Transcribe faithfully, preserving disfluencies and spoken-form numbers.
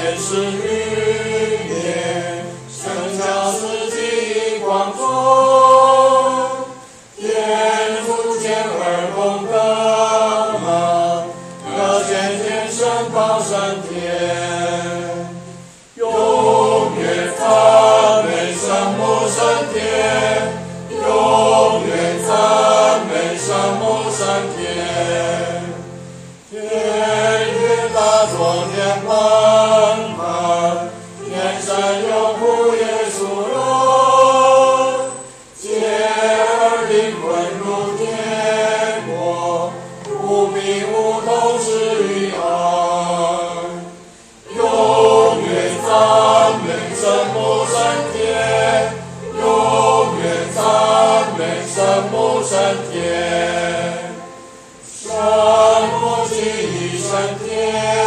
天使云烟，圣教世纪光中，天父见儿童的吗？可见天神保升天，永远赞美圣母升天，永远赞美圣母升天。天月大作天门门，天神拥护耶稣荣，借儿灵魂入天国，无病无痛失于爱。永远赞美圣母升天，永远赞美圣母升天。圣母既已升天，